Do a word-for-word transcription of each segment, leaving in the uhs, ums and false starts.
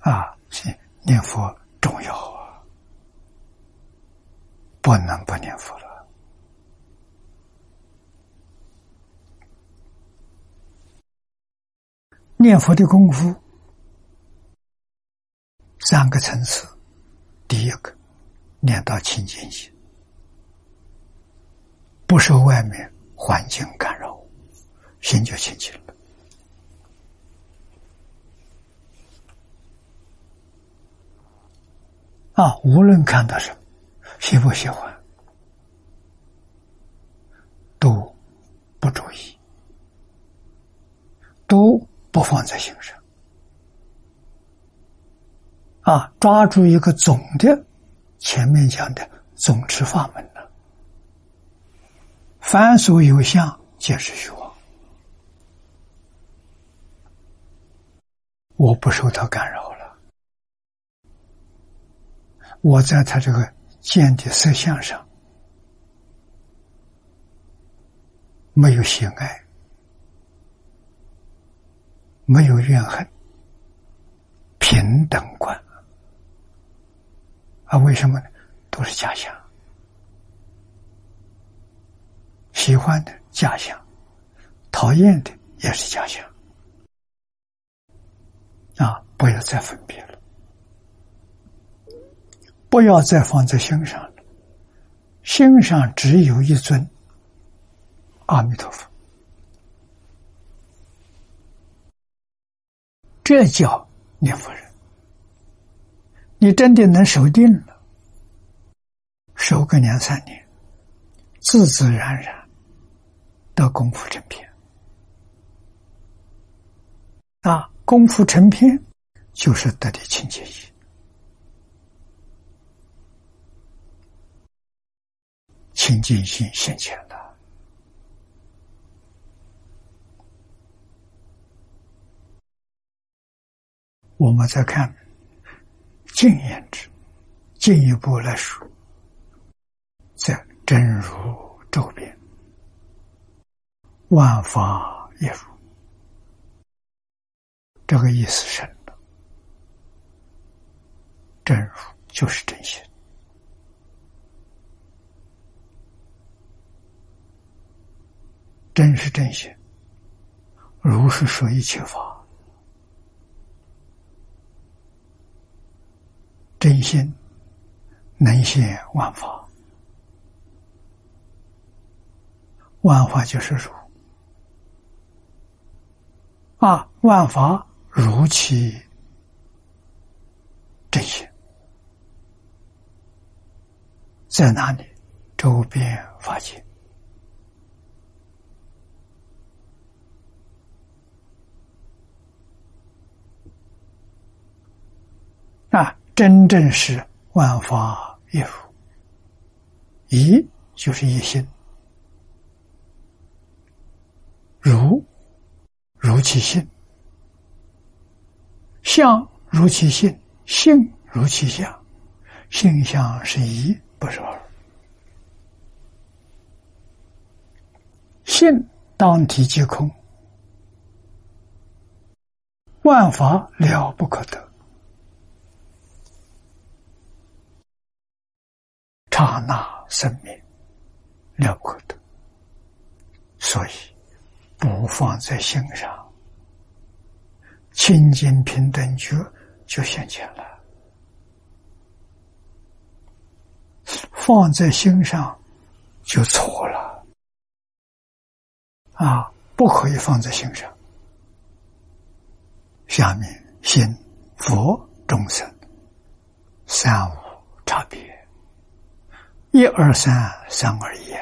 啊，念佛重要啊，不能不念佛了。念佛的功夫三个层次，第一个念到清净心，不受外面环境干扰，心就清净了。啊，无论看到什么，喜不喜欢，都不注意，都不放在心上。啊，抓住一个总的，前面讲的总持法门了。凡所有相，皆是虚妄。我不受它干扰了，我在他这个见的色相上没有喜爱，没有怨恨，平等观。啊，为什么呢？都是假象，喜欢的假象，讨厌的也是假象。啊，不要再分别了，不要再放在心上了，心上只有一尊阿弥陀佛，这叫念佛人。你真的能守定了，守个两三年，自自然然得功夫成片。啊，功夫成片就是得的清净心，清净心现前了。我们再看净言之，进一步来说，在真如周边，万法一如，这个意思深了。真如就是真心，真是真心，如是说一切法。真心能现万法，万法就是如啊，万法如其真心，在哪里？周边法界。啊，真正是万法一如，一就是一心，如如其性，相如其性，性如其相，性相是一，不是二。性当体即空，万法了不可得，刹那生灭了不可得，所以不放在心上，清净平等觉就现前了。放在心上就错了啊！不可以放在心上。下面心、佛、众生三无差别，一二三，三二一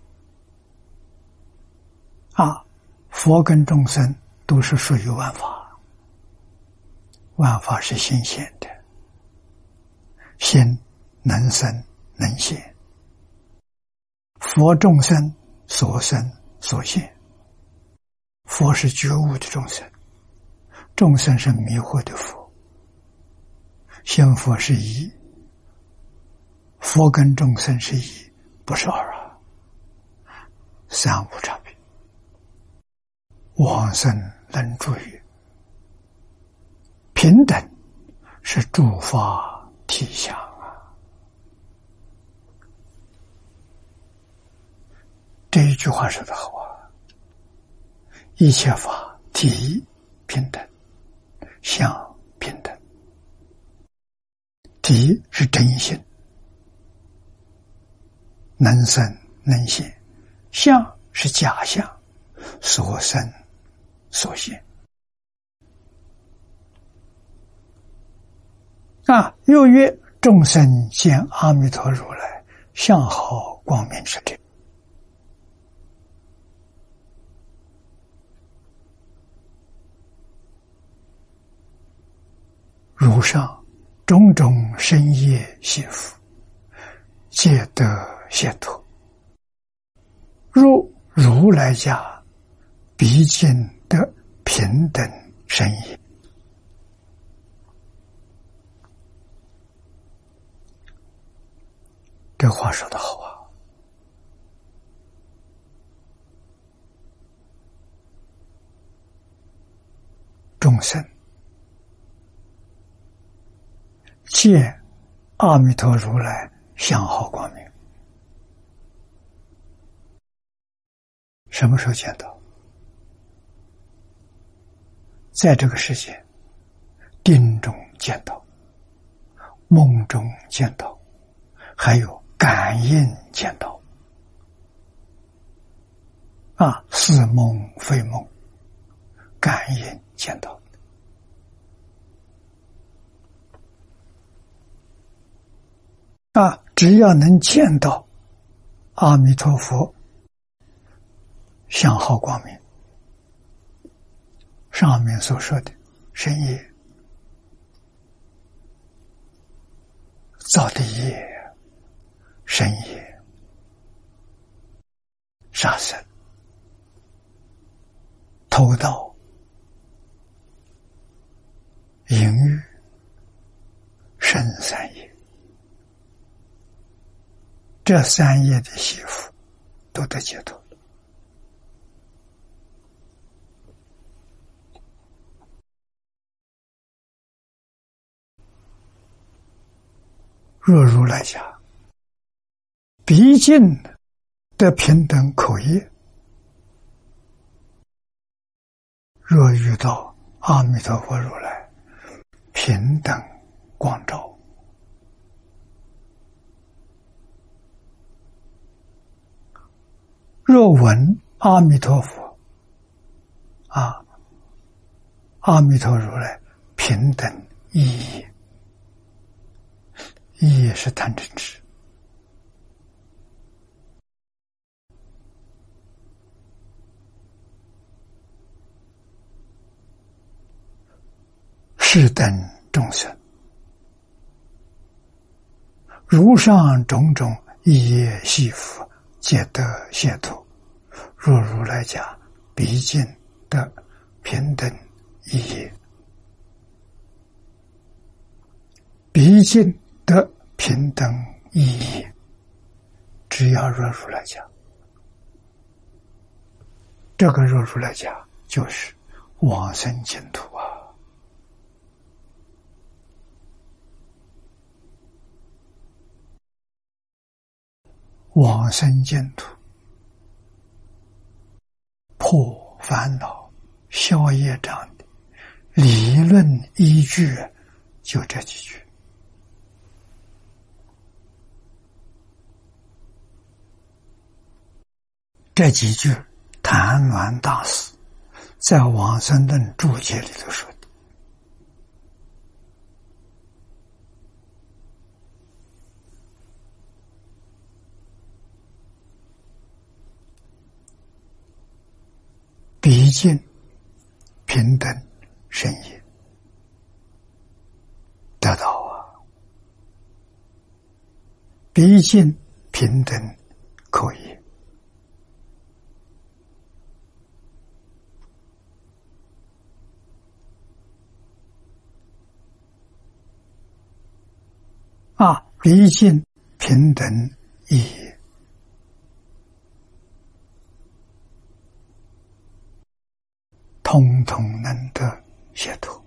啊！佛跟众生都是属于万法，万法是心现的，心能生能现，佛众生所生所现。佛是觉悟的众生，众生是迷惑的佛，心佛是一，佛跟众生是一，不是二啊，三无差别。往生能住于平等， 是诸法体相啊。这一句话说得好啊，一切法体平等，相平等。体是真性，能生能现；相是假象，所生所现。啊，又曰众生见阿弥陀如来相好光明之者，如上种种深业系福，皆得解脱，入如来家，毕竟得平等身也。这话说得好啊！众生见阿弥陀如来相好光明，什么时候见到？在这个世界，定中见到，梦中见到，还有感应见到。啊，似梦非梦，感应见到。啊，只要能见到阿弥陀佛相好光明，上面所说的身业、造的业、身业、杀生、偷盗、淫欲、生三业，这三业的媳妇都得解脱。若如来家，毕竟的平等口业，若遇到阿弥陀佛如来平等光照，若闻阿弥陀佛啊，阿弥陀如来平等意义，意义是贪嗔痴，是等众生，如上种种一业系福，皆得解脱。若如来家，毕竟得平等一业，毕竟得平等意义，只要若如来家，这个若如来家就是往生净土啊！往生净土，破烦恼、消业障的理论依据就这几句。这几句谭鸾大师在《往生论》注解里头说的。毕竟平等身业得到啊，毕竟平等口业，啊，毕竟平等意义，通通能得解脱。